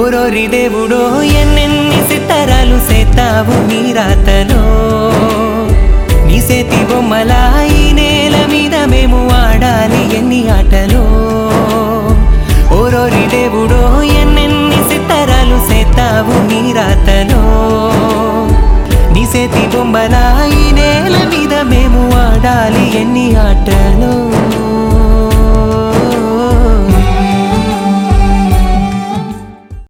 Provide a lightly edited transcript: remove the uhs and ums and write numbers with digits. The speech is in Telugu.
ఓరోరి దేవుడో ఎన్నెన్ని సితారాలు సేతావు నీ రాతలో నీ సేతి బొమ్మలా ఈ నేల మీద మేము ఆడాలి ఎన్ని ఆటలో ఓరోరి దేవుడో ఎన్నెన్ని సితారాలు సేతావు నీ రాతలో నీ సేతి బొమ్మలా ఈ నేల మీద మేము ఆడాలి ఎన్ని ఆటలో